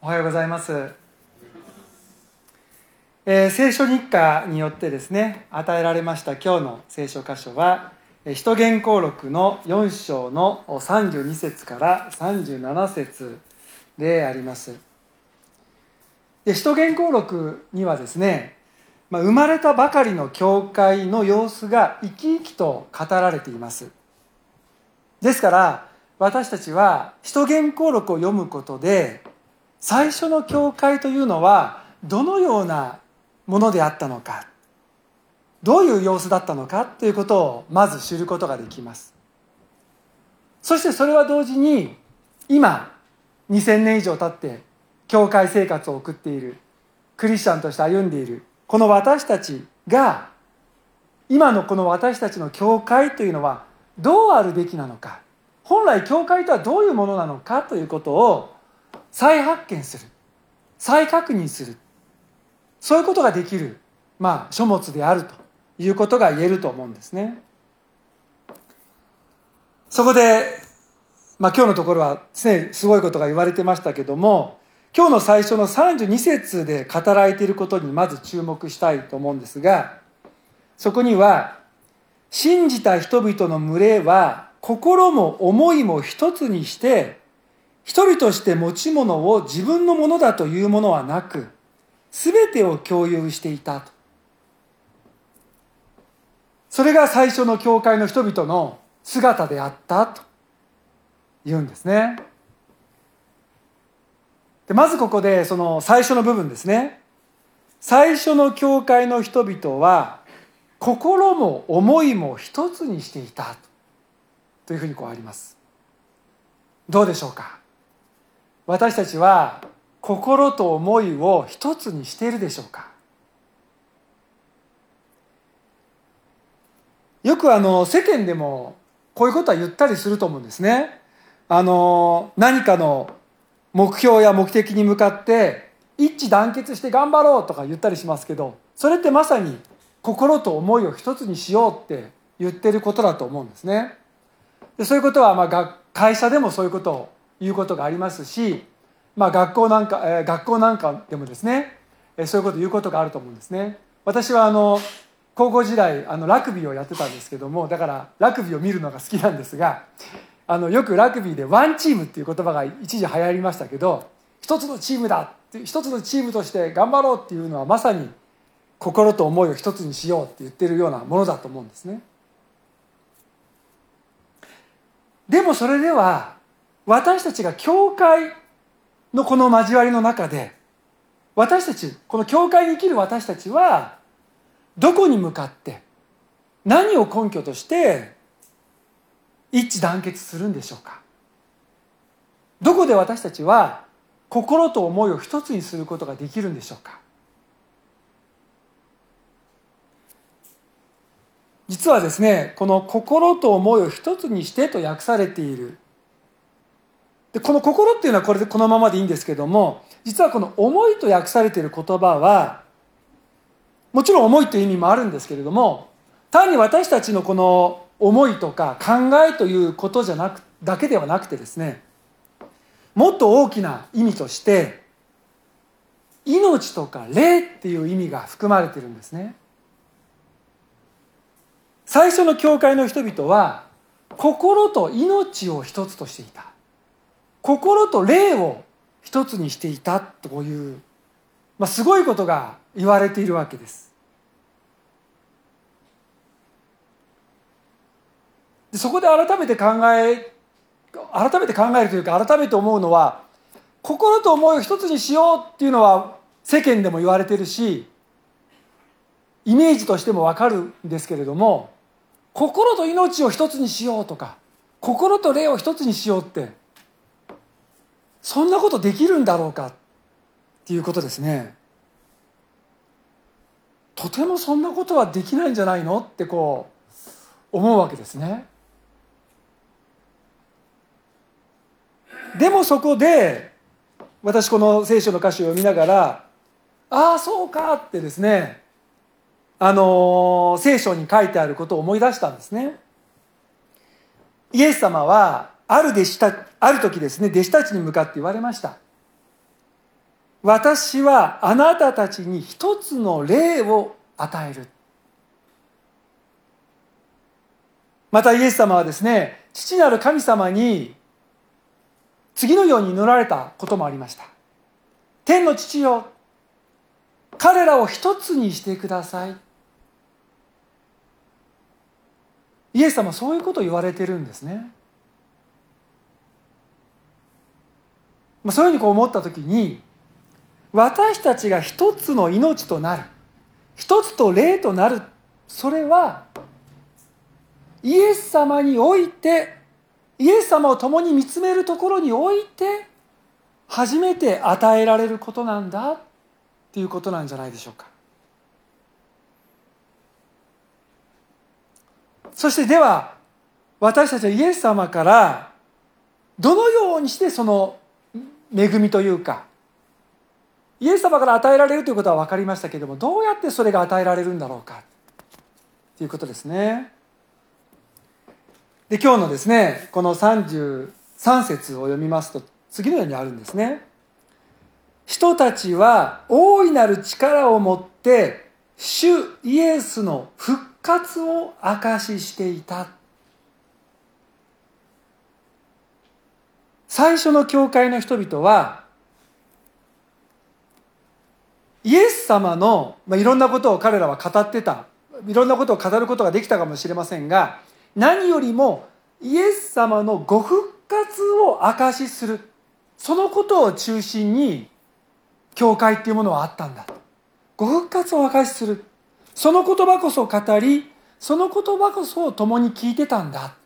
おはようございます。聖書日課によってですね、与えられました今日の聖書箇所は、使徒言行録の4章の32節から37節であります。使徒言行録にはですね、生まれたばかりの教会の様子が生き生きと語られています。ですから、私たちは使徒言行録を読むことで、最初の教会というのはどのようなものであったのか、どういう様子だったのかということをまず知ることができます。そしてそれは同時に今2000年以上経って教会生活を送っているクリスチャンとして歩んでいるこの私たちが、今のこの私たちの教会というのはどうあるべきなのか、本来教会とはどういうものなのかということを再発見する、再確認する、そういうことができる、書物であるということが言えると思うんですね。そこで、今日のところはすごいことが言われてましたけども、今日の最初の32節で語られていることにまず注目したいと思うんですが、そこには、信じた人々の群れは心も思いも一つにして、一人として持ち物を自分のものだというものはなく、すべてを共有していたと。それが最初の教会の人々の姿であったと言うんですね。でまずここでその最初の部分ですね。最初の教会の人々は心も思いも一つにしていたというふうにあります。どうでしょうか。私たちは心と思いを一つにしているでしょうか。よく世間でもこういうことは言ったりすると思うんですね。何かの目標や目的に向かって一致団結して頑張ろうとか言ったりしますけど、それってまさに心と思いを一つにしようって言ってることだと思うんですね。でそういうことは会社でもそういうことを言うことがありますし、学校なんかでもですね、そういうことを言うことがあると思うんですね。私は高校時代ラグビーをやってたんですけども、だからラグビーを見るのが好きなんですが、よくラグビーでワンチームっていう言葉が一時流行りましたけど、一つのチームだ、一つのチームとして頑張ろうっていうのはまさに心と思いを一つにしようって言ってるようなものだと思うんですね。でもそれでは私たちが教会のこの交わりの中で、私たち、この教会に生きる私たちはどこに向かって何を根拠として一致団結するんでしょうか。どこで私たちは心と思いを一つにすることができるんでしょうか。実はですね、この心と思いを一つにしてと訳されている。でこの心っていうのはこのままでいいんですけども、実はこの思いと訳されている言葉は、もちろん思いという意味もあるんですけれども、単に私たちのこの思いとか考えということだけではなくてですね、もっと大きな意味として命とか霊っていう意味が含まれているんですね。最初の教会の人々は心と命を一つとしていた、心と霊を一つにしていたという、すごいことが言われているわけです。でそこで改めて考えるというか、改めて思うのは、心と思いを一つにしようっていうのは世間でも言われているし、イメージとしても分かるんですけれども、心と命を一つにしようとか、心と霊を一つにしようって、そんなことできるんだろうかっていうことですね。とてもそんなことはできないんじゃないのって思うわけですね。でもそこで私この聖書の歌詞を読みながら、ああそうかってですね、聖書に書いてあることを思い出したんですね。イエス様はある時ですね、弟子たちに向かって言われました。 私はあなたたちに一つの霊を与える。またイエス様はですね、父なる神様に次のように祈られたこともありました。天の父よ、彼らを一つにしてください。イエス様はそういうことを言われてるんですね。そういうふうに思ったときに、私たちが一つの命となる、一つと霊となる、それはイエス様において、イエス様を共に見つめるところにおいて初めて与えられることなんだっていうことなんじゃないでしょうか。そしてでは私たちはイエス様からどのようにしてその恵みというか、イエス様から与えられるということは分かりましたけれども、どうやってそれが与えられるんだろうかということですね。で、今日のですね、この33節を読みますと次のようにあるんですね。人たちは大いなる力を持って主イエスの復活を証ししていた。最初の教会の人々はイエス様の、いろんなことを彼らは語ってた、いろんなことを語ることができたかもしれませんが、何よりもイエス様のご復活を証しする、そのことを中心に教会っていうものはあったんだ。ご復活を証しする、その言葉こそ語り、その言葉こそ共に聞いてたんだ。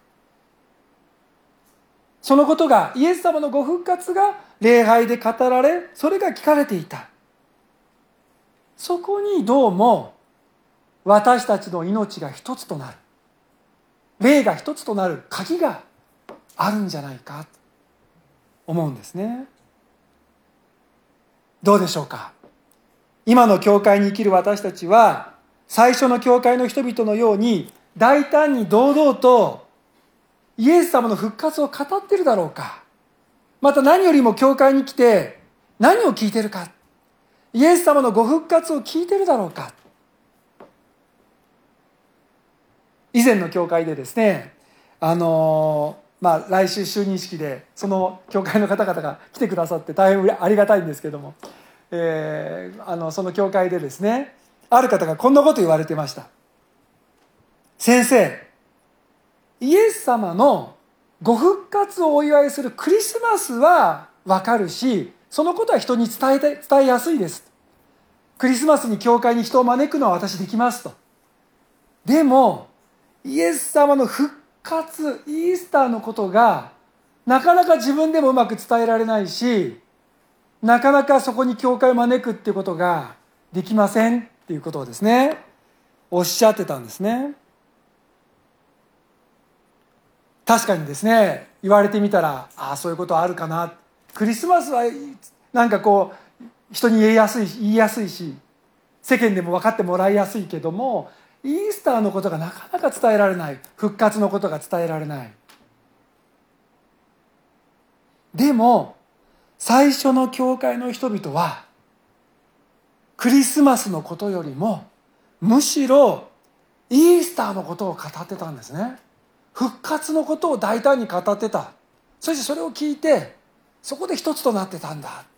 そのことが、イエス様のご復活が礼拝で語られ、それが聞かれていた。そこにどうも私たちの命が一つとなる、霊が一つとなる鍵があるんじゃないかと思うんですね。どうでしょうか。今の教会に生きる私たちは最初の教会の人々のように大胆に堂々とイエス様の復活を語っているだろうか。また何よりも教会に来て何を聞いているか、イエス様のご復活を聞いているだろうか。以前の教会でですね、来週就任式でその教会の方々が来てくださって大変ありがたいんですけども、その教会でですね、ある方がこんなこと言われてました。先生、イエス様のご復活をお祝いするクリスマスはわかるし、そのことは人に伝えやすいです。クリスマスに教会に人を招くのは私できますと。でもイエス様の復活、イースターのことがなかなか自分でもうまく伝えられないし、なかなかそこに教会を招くっていうことができませんっていうことをですね、おっしゃってたんですね。確かにですね、言われてみたら、そういうことあるかな。クリスマスはなんか人に言いやすいし、世間でも分かってもらいやすいけども、イースターのことがなかなか伝えられない、復活のことが伝えられない。でも最初の教会の人々はクリスマスのことよりもむしろイースターのことを語ってたんですね。復活のことを大胆に語ってた。そしてそれを聞いてそこで一つとなってたんだ。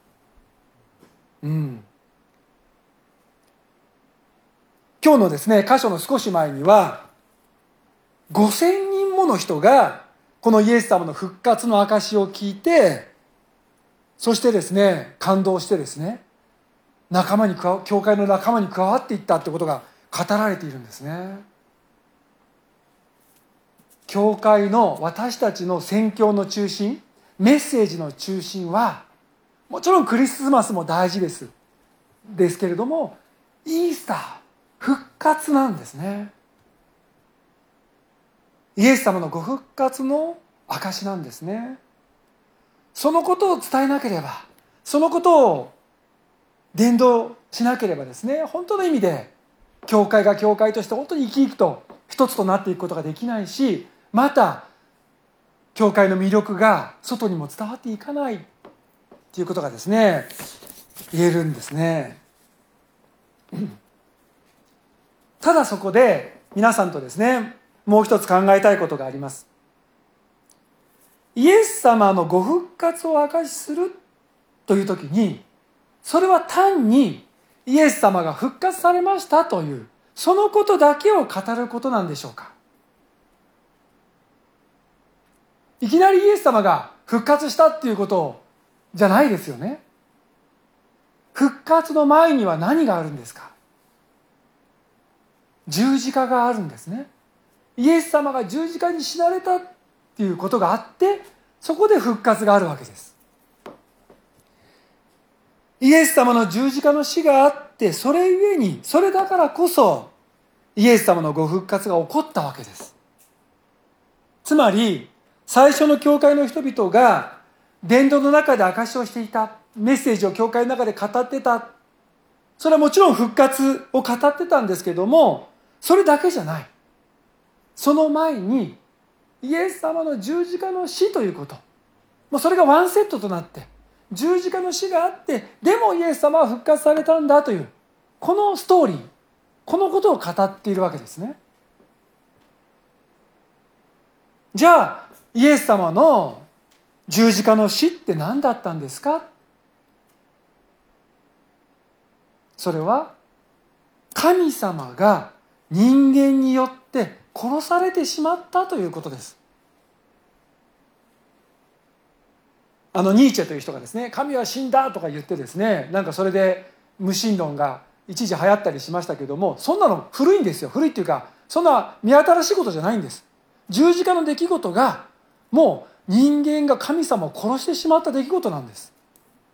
今日のですね、箇所の少し前には5000人もの人がこのイエス様の復活の証を聞いて、そしてですね、感動してですね、教会の仲間に加わっていったということが語られているんですね。教会の私たちの宣教の中心、メッセージの中心はもちろんクリスマスも大事ですけれども、イースター、復活なんですね。イエス様のご復活の証なんですね。そのことを伝えなければ、そのことを伝道しなければですね、本当の意味で教会が教会として本当に生き生きと一つとなっていくことができないし、また教会の魅力が外にも伝わっていかないということがですね、 言えるんですね。ただそこで皆さんとですね、もう一つ考えたいことがあります。イエス様のご復活を証しするという時に、それは単にイエス様が復活されましたという、そのことだけを語ることなんでしょうか。いきなりイエス様が復活したっていうことじゃないですよね。復活の前には何があるんですか。十字架があるんですね。イエス様が十字架に死なれたっていうことがあって、そこで復活があるわけです。イエス様の十字架の死があって、それゆえに、それだからこそイエス様のご復活が起こったわけです。つまり最初の教会の人々が伝道の中で証しをしていた、メッセージを教会の中で語ってた、それはもちろん復活を語ってたんですけども、それだけじゃない。その前にイエス様の十字架の死ということ、もうそれがワンセットとなって、十字架の死があって、でもイエス様は復活されたんだという、このストーリー、このことを語っているわけですね。じゃあイエス様の十字架の死って何だったんですか。それは神様が人間によって殺されてしまったということです。ニーチェという人がですね、神は死んだとか言ってですね、なんかそれで無神論が一時流行ったりしましたけども、そんなの古いんですよ。古いっていうか、そんな見新しいことじゃないんです。十字架の出来事がもう人間が神様を殺してしまった出来事なんです。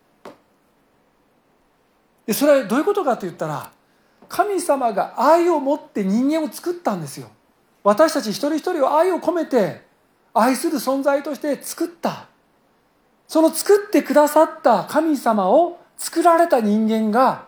でそれはどういうことかと言ったら、神様が愛を持って人間を作ったんですよ。私たち一人一人を愛を込めて愛する存在として作った。その作ってくださった神様を作られた人間が、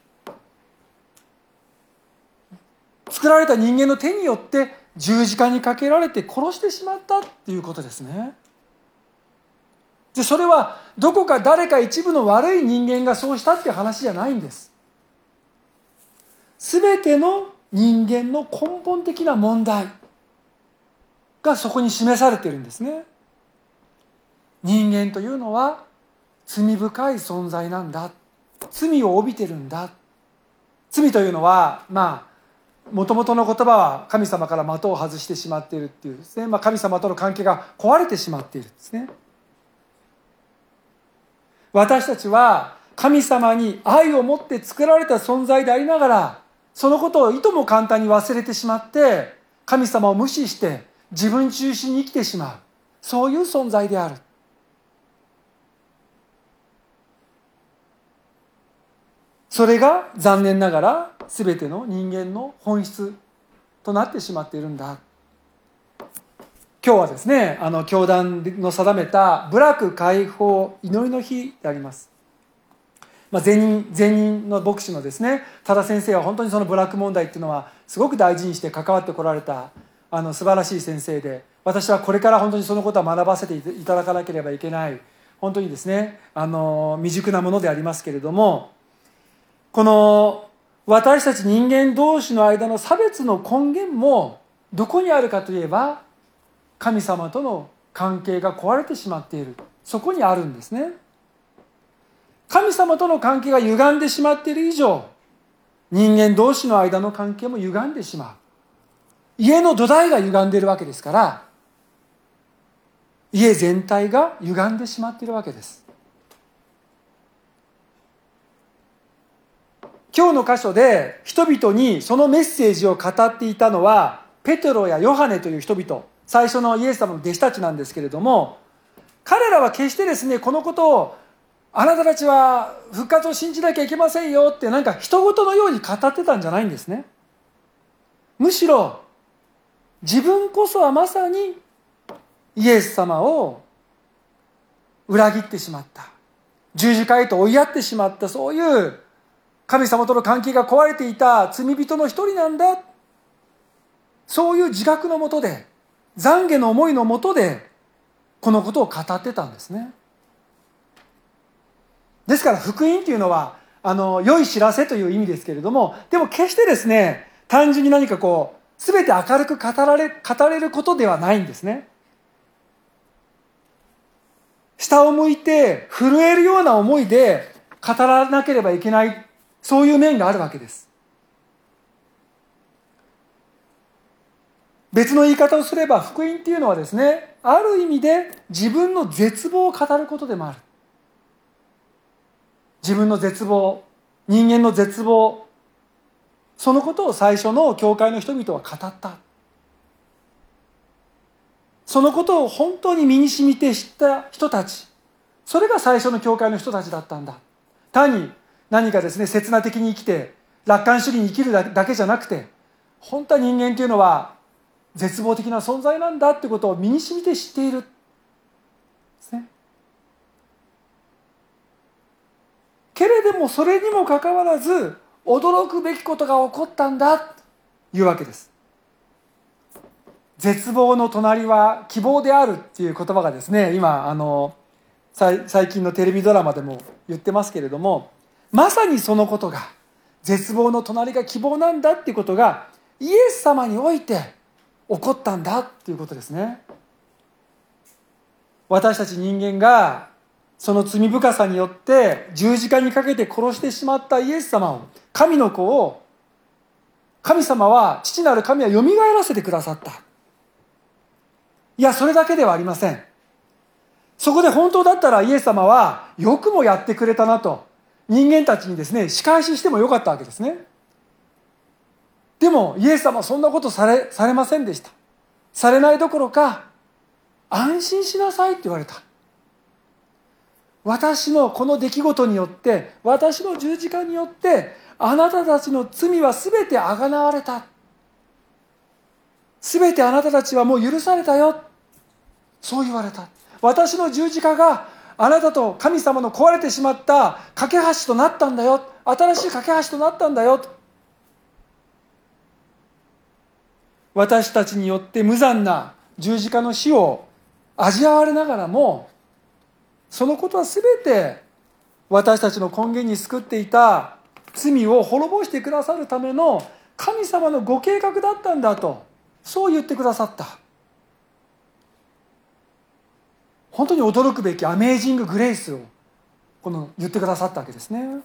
作られた人間の手によって十字架にかけられて殺してしまったっていうことですね。でそれはどこか誰か一部の悪い人間がそうしたっていう話じゃないんです。すべての人間の根本的な問題がそこに示されているんですね。人間というのは罪深い存在なんだ。罪を帯びてるんだ。罪というのはもともとの言葉は神様から的を外してしまっているっていうですね、神様との関係が壊れてしまっているんですね。私たちは神様に愛を持って作られた存在でありながら、そのことをいとも簡単に忘れてしまって神様を無視して自分中心に生きてしまう、そういう存在である。それが残念ながら全ての人間の本質となってしまっているんだ。今日はですね、教団の定めた部落解放祈りの日であります。前任の牧師のですね、多田先生は本当にその部落問題っていうのはすごく大事にして関わってこられた素晴らしい先生で、私はこれから本当にそのことは学ばせていただかなければいけない、本当にですね未熟なものでありますけれども、この私たち人間同士の間の差別の根源もどこにあるかといえば、神様との関係が壊れてしまっている、そこにあるんですね。神様との関係が歪んでしまっている以上、人間同士の間の関係も歪んでしまう。家の土台が歪んでいるわけですから、家全体が歪んでしまっているわけです。今日の箇所で人々にそのメッセージを語っていたのはペテロやヨハネという人々、最初のイエス様の弟子たちなんですけれども、彼らは決してですね、このことをあなたたちは復活を信じなきゃいけませんよってなんか人事のように語ってたんじゃないんですね。むしろ自分こそはまさにイエス様を裏切ってしまった、十字架へと追いやってしまった、そういう神様との関係が壊れていた罪人の一人なんだ、そういう自覚のもとで、懺悔の思いのもとでこのことを語ってたんですね。ですから福音というのは良い知らせという意味ですけれども、でも決してですね、単純に何か全て明るく語れることではないんですね。下を向いて震えるような思いで語らなければいけない、そういう面があるわけです。別の言い方をすれば、福音っていうのはですね、ある意味で自分の絶望を語ることでもある。自分の絶望、人間の絶望、そのことを最初の教会の人々は語った。そのことを本当に身に染みて知った人たち、それが最初の教会の人たちだったんだ。単に何かですね、刹那的に生きて楽観主義に生きるだけじゃなくて、本当は人間というのは絶望的な存在なんだってことを身に染みて知っているですね。けれどもそれにもかかわらず驚くべきことが起こったんだというわけです。絶望の隣は希望であるっていう言葉がですね、今最近のテレビドラマでも言ってますけれども、まさにそのことが、絶望の隣が希望なんだっていうことがイエス様において起こったんだっていうことですね。私たち人間がその罪深さによって十字架にかけて殺してしまったイエス様を、神の子を、父なる神はよみがえらせてくださった。いや、それだけではありません。そこで本当だったらイエス様はよくもやってくれたなと、人間たちにですね、仕返ししてもよかったわけですね。でもイエス様はそんなことされませんでした。されないどころか、安心しなさいって言われた。私のこの出来事によって、私の十字架によって、あなたたちの罪はすべてあがなわれた。すべてあなたたちはもう許されたよ。そう言われた。私の十字架があなたと神様の壊れてしまった架け橋となったんだよ。新しい架け橋となったんだよ。私たちによって無残な十字架の死を味わわれながらも、そのことはすべて私たちの根源に救っていた罪を滅ぼしてくださるための神様のご計画だったんだと、そう言ってくださった。本当に驚くべきアメージンググレイスを言ってくださったわけですね。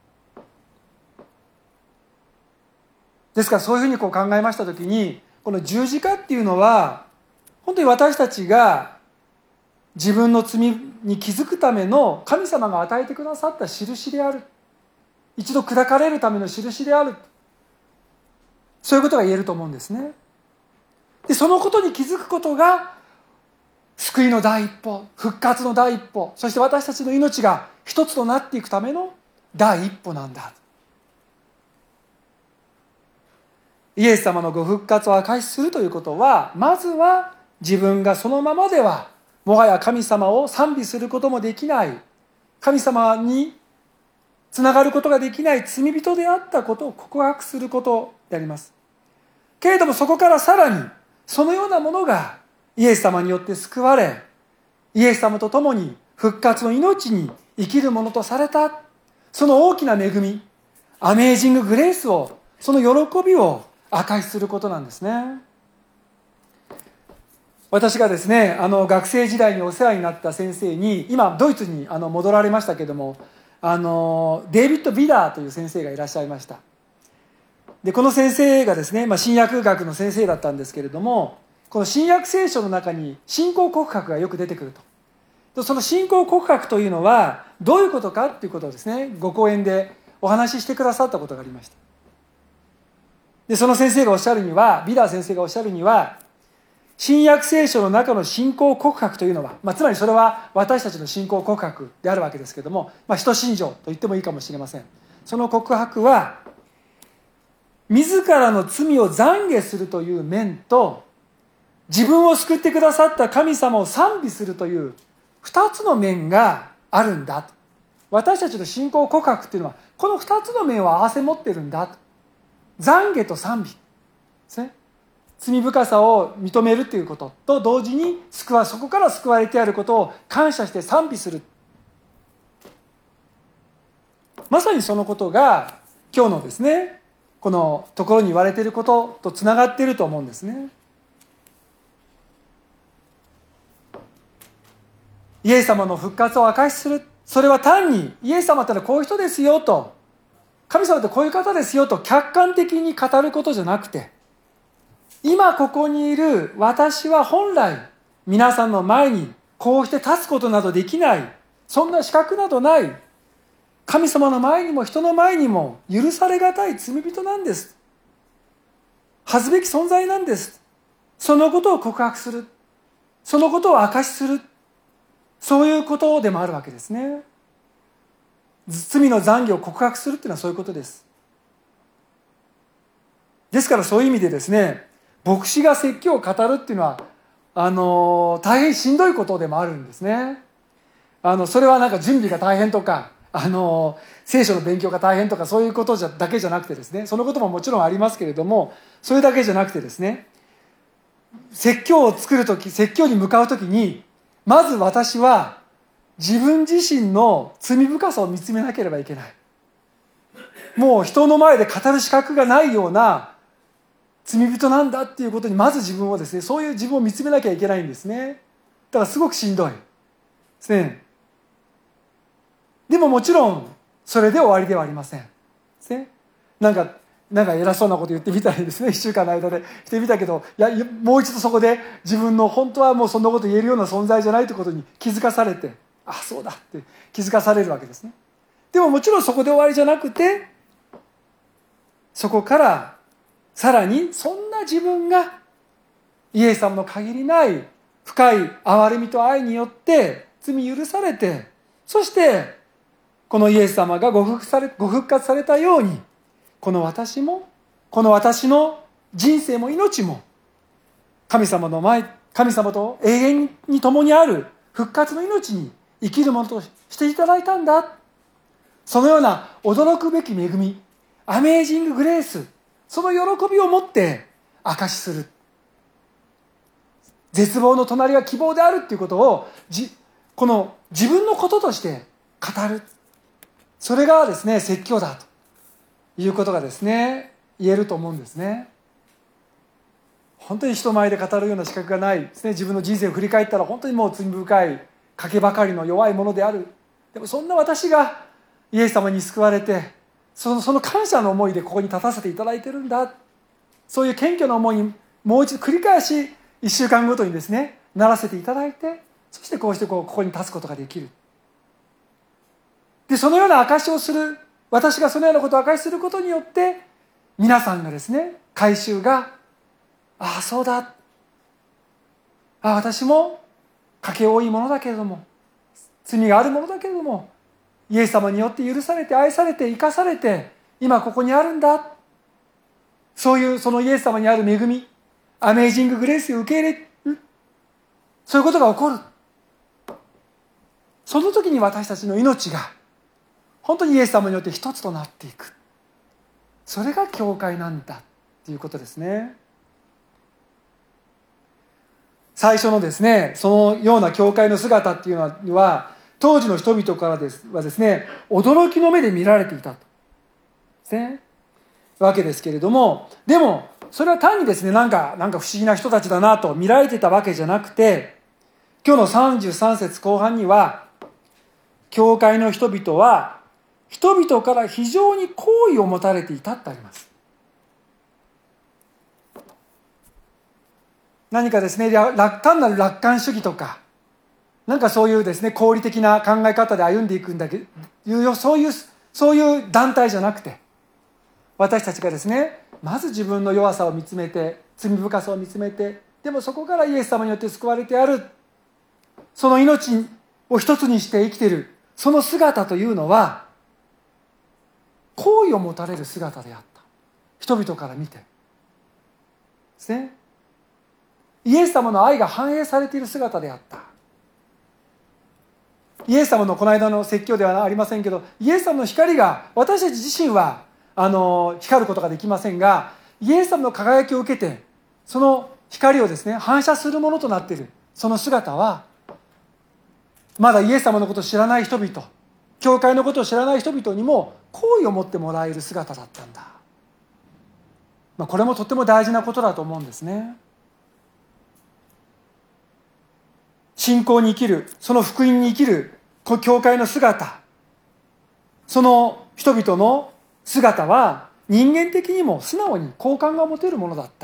ですからそういうふうに考えましたときに、この十字架っていうのは本当に私たちが自分の罪に気づくための神様が与えてくださった印である。一度砕かれるための印である。そういうことが言えると思うんですね。で、そのことに気づくことが救いの第一歩、復活の第一歩、そして私たちの命が一つとなっていくための第一歩なんだ。イエス様のご復活を証しするということは、まずは自分がそのままではもはや神様を賛美することもできない、神様につながることができない罪人であったことを告白することであります。けれどもそこからさらにそのようなものがイエス様によって救われ、イエス様と共に復活の命に生きるものとされた、その大きな恵み、アメージンググレースを、その喜びを証しすることなんですね。私がですね、学生時代にお世話になった先生に、今ドイツに戻られましたけども、デイビッド・ビダーという先生がいらっしゃいました。で、この先生がですね、新約学の先生だったんですけれども、この新約聖書の中に信仰告白がよく出てくると。その信仰告白というのはどういうことかっていうことをですね、ご講演でお話ししてくださったことがありました。で、その先生がおっしゃるには、ビダー先生がおっしゃるには、新約聖書の中の信仰告白というのは、つまりそれは私たちの信仰告白であるわけですけれども、使徒信条と言ってもいいかもしれません。その告白は、自らの罪を懺悔するという面と、自分を救ってくださった神様を賛美するという二つの面があるんだ。私たちの信仰告白っていうのはこの二つの面を合わせ持ってるんだ。懺悔と賛美ですね。罪深さを認めるということと同時にそこから救われてあることを感謝して賛美する。 まさにそのことが今日のですね、このところに言われていることとつながっていると思うんですね。イエス様の復活を証しする。それは単にイエス様ってのはこういう人ですよと、神様ってこういう方ですよと客観的に語ることじゃなくて、今ここにいる私は本来皆さんの前にこうして立つことなどできない、そんな資格などない、神様の前にも人の前にも許されがたい罪人なんです。恥ずべき存在なんです。そのことを告白する。そのことを証しする。そういうことでもあるわけですね。罪の懺悔を告白するっていうのはそういうことです。ですからそういう意味でですね、牧師が説教を語るっていうのは大変しんどいことでもあるんですね。それはなんか準備が大変とか聖書の勉強が大変とかそういうことだけじゃなくてですね、そのことももちろんありますけれども、それだけじゃなくてですね、説教を作るとき、説教に向かうときにまず私は自分自身の罪深さを見つめなければいけない。もう人の前で語る資格がないような罪人なんだっていうことにまず自分をですね、そういう自分を見つめなきゃいけないんですね。だからすごくしんどいですね。でももちろんそれで終わりではありませんですね。なんか偉そうなこと言ってみたりですね、1週間の間でしてみたけど、もう一度そこで自分の本当はもうそんなこと言えるような存在じゃないということに気づかされて、あ、そうだって気づかされるわけですね。でももちろんそこで終わりじゃなくて、そこからさらにそんな自分がイエス様の限りない深い憐れみと愛によって罪許されて、そしてこのイエス様がご復活されたように、この私も、この私の人生も命も神様と永遠に共にある復活の命に生きるものとしていただいたんだ。そのような驚くべき恵み、アメージンググレース、その喜びを持って証しする。絶望の隣が希望であるということをこの自分のこととして語る。それがですね、説教だということがですね、言えると思うんですね。本当に人前で語るような資格がないですね。自分の人生を振り返ったら本当にもう罪深い賭けばかりの弱いものである。でもそんな私がイエス様に救われて、その感謝の思いでここに立たせていただいてるんだ。そういう謙虚な思いにもう一度繰り返し1週間ごとにですね、ならせていただいて、そしてこうしてここに立つことができる。で、そのような証しをする、私がそのようなことを証しすることによって、皆さんがですね、改宗が、ああそうだ、ああ私も賭け多いものだけれども、罪があるものだけれども、イエス様によって許されて愛されて生かされて今ここにあるんだ、そういうそのイエス様にある恵み、アメージンググレースを受け入れる、そういうことが起こる。その時に私たちの命が本当にイエス様によって一つとなっていく。それが教会なんだっていうことですね。最初のですね、そのような教会の姿っていうのは当時の人々からはですね、驚きの目で見られていたとですね、わけですけれども、でもそれは単にですね、なんか不思議な人たちだなと見られていたわけじゃなくて、今日の33節後半には、教会の人々は人々から非常に好意を持たれていたってあります。何かですね、単なる楽観主義とか、なんかそういうですね、合理的な考え方で歩んでいくんだけど、そういう団体じゃなくて、私たちがですね、まず自分の弱さを見つめて、罪深さを見つめて、でもそこからイエス様によって救われてある、その命を一つにして生きている、その姿というのは、好意を持たれる姿であった。人々から見て。ですね。イエス様の愛が反映されている姿であった。イエス様のこの間の説教ではありませんけど、イエス様の光が私たち自身は光ることができませんが、イエス様の輝きを受けてその光をですね反射するものとなっている、その姿はまだイエス様のことを知らない人々、 教会のことを知らない人々にも好意を持ってもらえる姿だったんだ。これもとても大事なことだと思うんですね。信仰に生きる、その福音に生きる教会の姿、その人々の姿は人間的にも素直に好感が持てるものだった。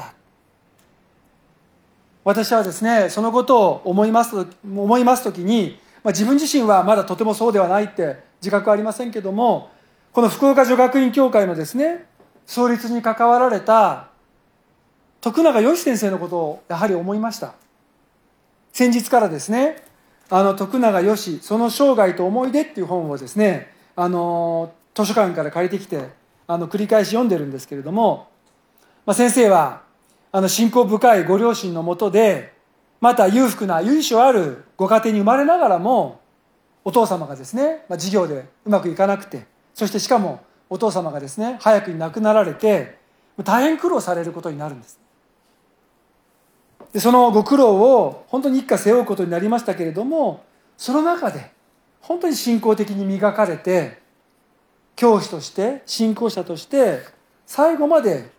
私はですね、そのことを思いますときに、自分自身はまだとてもそうではないって自覚はありませんけども、この福岡女学院教会のですね、創立に関わられた徳永義先生のことをやはり思いました。先日からですね、徳永義、その生涯と思い出っていう本をですね、図書館から借りてきて、繰り返し読んでるんですけれども、先生は、信仰深いご両親のもとで、また裕福な由緒あるご家庭に生まれながらも、お父様がですね、事業でうまくいかなくて、そしてしかもお父様がですね、早くに亡くなられて、大変苦労されることになるんです。でそのご苦労を本当に一家背負うことになりましたけれども、その中で本当に信仰的に磨かれて、教師として信仰者として最後まで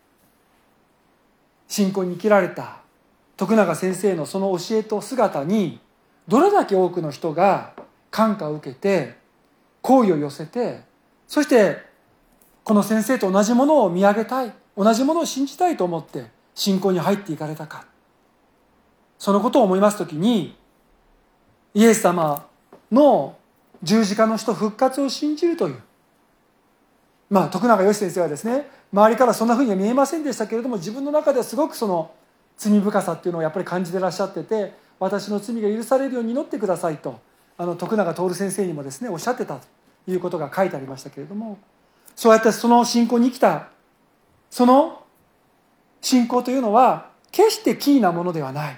信仰に生きられた徳永先生のその教えと姿に、どれだけ多くの人が感化を受けて好意を寄せて、そしてこの先生と同じものを見上げたい、同じものを信じたいと思って信仰に入っていかれたか、そのことを思いますときに、イエス様の十字架の死と復活を信じるという、徳永義先生はですね、周りからそんなふうには見えませんでしたけれども、自分の中ではすごくその罪深さっていうのをやっぱり感じてらっしゃってて、私の罪が許されるように祈ってくださいと、徳永徹先生にもですねおっしゃってたということが書いてありましたけれども、そうやってその信仰に生きた、その信仰というのは決して奇異なものではない。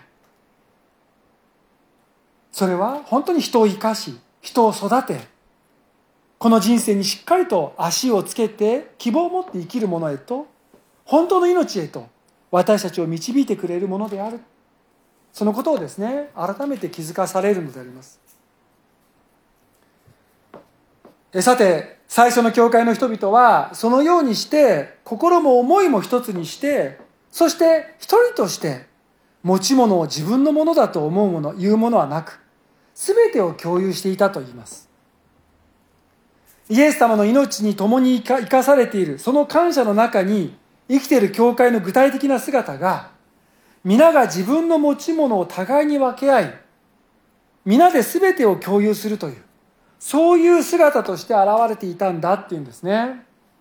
それは本当に人を生かし、人を育て、この人生にしっかりと足をつけて希望を持って生きるものへと、本当の命へと私たちを導いてくれるものである。そのことをですね、改めて気づかされるのであります。さて、最初の教会の人々はそのようにして心も思いも一つにして、そして一人として持ち物を自分のものだと思うもの、言うものはなく、すべてを共有していたと言います。イエス様の命に共に生かされている、その感謝の中に生きている教会の具体的な姿が、皆が自分の持ち物を互いに分け合い、皆で全てを共有するという、そういう姿として現れていたんだっていうんですね。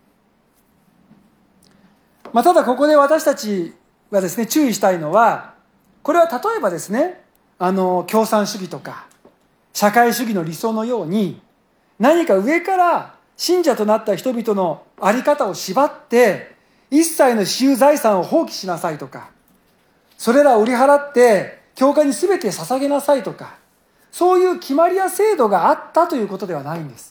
ただここで私たちはですね、注意したいのは、これは例えばですね、共産主義とか社会主義の理想のように、何か上から信者となった人々の在り方を縛って、一切の私有財産を放棄しなさいとか、それらを売り払って教会に全て捧げなさいとか、そういう決まりや制度があったということではないんです。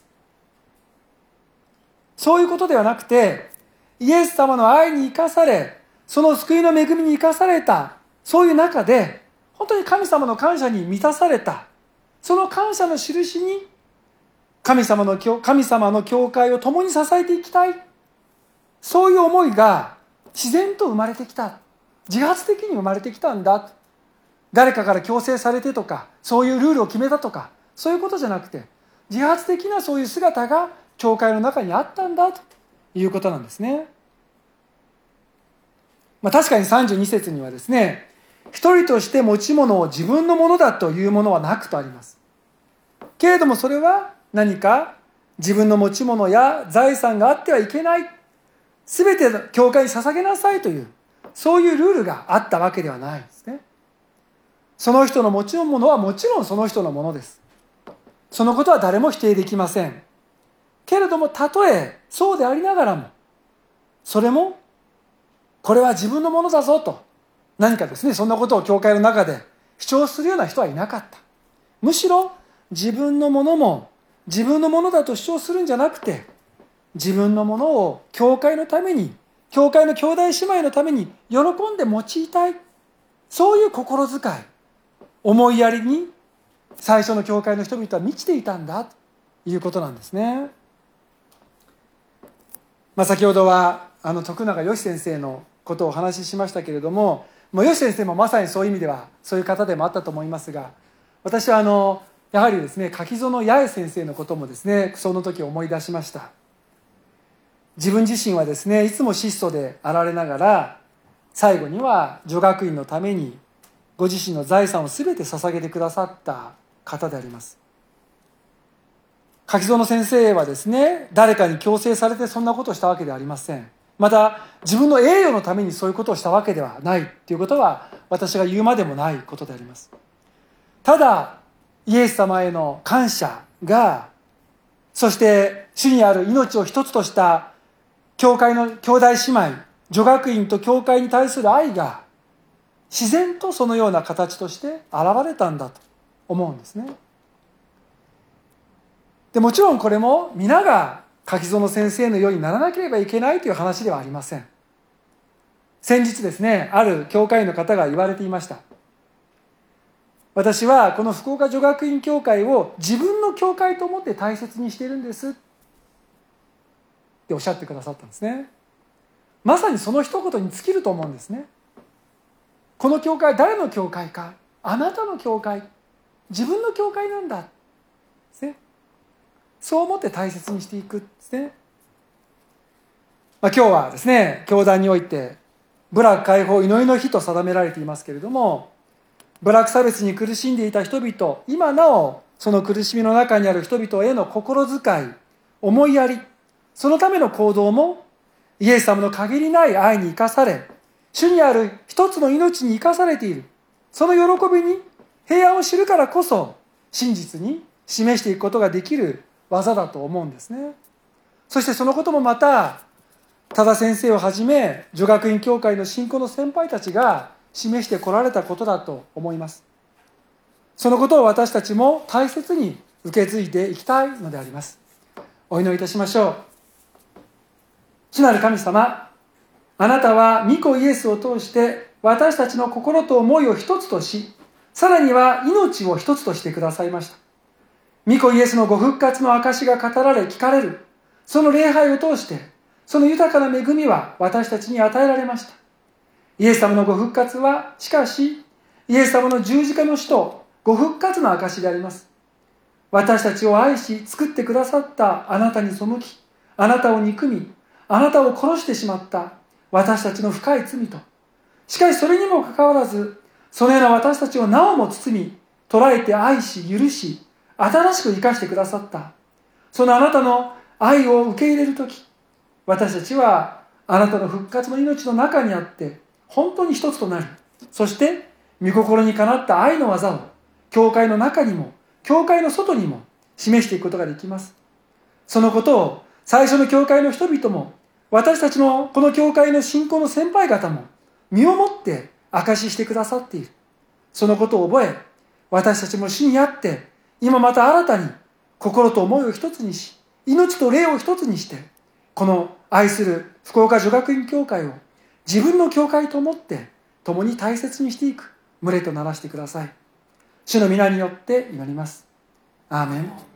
そういうことではなくて、イエス様の愛に生かされ、その救いの恵みに生かされた、そういう中で本当に神様の感謝に満たされた、その感謝の印に神様の教会を共に支えていきたい、そういう思いが自然と生まれてきた、自発的に生まれてきたんだ。誰かから強制されてとか、そういうルールを決めたとか、そういうことじゃなくて、自発的なそういう姿が教会の中にあったんだということなんですね。確かに32節にはですね、一人として持ち物を自分のものだというものはなくとあります。けれどもそれは何か自分の持ち物や財産があってはいけない、すべて教会に捧げなさいという、そういうルールがあったわけではないですね。その人の持ち物はもちろんその人のものです。そのことは誰も否定できません。けれども、たとえそうでありながらも、それもこれは自分のものだぞと何かですね、そんなことを教会の中で主張するような人はいなかった。むしろ自分のものも自分のものだと主張するんじゃなくて、自分のものを教会のために、教会の兄弟姉妹のために喜んで用いたい、そういう心遣い、思いやりに最初の教会の人々は満ちていたんだ。 いうことなんですね。先ほどは徳永義先生のことをお話ししましたけれども、義先生もまさにそういう意味ではそういう方でもあったと思いますが、私はやはりですね、柿園八重先生のこともですね、その時思い出しました。自分自身はですね、いつも質素であられながら、最後には女学院のためにご自身の財産を全て捧げてくださった方であります。柿園先生はですね、誰かに強制されてそんなことをしたわけではありません。また自分の栄誉のためにそういうことをしたわけではないということは、私が言うまでもないことであります。ただイエス様への感謝が、そして主にある命を一つとした教会の兄弟姉妹、女学院と教会に対する愛が自然とそのような形として現れたんだと思うんですね。でもちろんこれも皆が柿園先生のようにならなければいけないという話ではありません。先日ですね、ある教会の方が言われていました。私はこの福岡女学院教会を自分の教会と思って大切にしているんですっておっしゃってくださったんですね。まさにその一言に尽きると思うんですね。この教会、誰の教会か、あなたの教会、自分の教会なんだですね。そう思って大切にしていくですね。今日はですね、教団において部落解放祈りの日と定められていますけれども、部落差別に苦しんでいた人々、今なおその苦しみの中にある人々への心遣い、思いやり、そのための行動もイエス様の限りない愛に生かされ、主にある一つの命に生かされている。その喜びに平安を知るからこそ真実に示していくことができる技だと思うんですね。そしてそのこともまた多田先生をはじめ女学院教会の信仰の先輩たちが示してこられたことだと思います。そのことを私たちも大切に受け継いでいきたいのであります。お祈りいたしましょう。主なる神様、あなたは御子イエスを通して私たちの心と思いを一つとし、さらには命を一つとしてくださいました。御子イエスのご復活の証が語られ聞かれる、その礼拝を通してその豊かな恵みは私たちに与えられました。イエス様のご復活はしかしイエス様の十字架の死とご復活の証であります。私たちを愛し作ってくださったあなたに背き、あなたを憎み、あなたを殺してしまった私たちの深い罪と、しかしそれにもかかわらずそのような私たちをなおも包み捉えて愛し許し新しく生かしてくださったそのあなたの愛を受け入れるとき、私たちはあなたの復活の命の中にあって本当に一つとなり、そして御心にかなった愛の技を教会の中にも教会の外にも示していくことができます。そのことを最初の教会の人々も私たちのこの教会の信仰の先輩方も身をもって証ししてくださっている。そのことを覚え、私たちも主にあって今また新たに心と思いを一つにし、命と霊を一つにして、この愛する福岡女学院教会を自分の教会と思って共に大切にしていく群れとならしてください。主の皆によって祈ります。アーメン。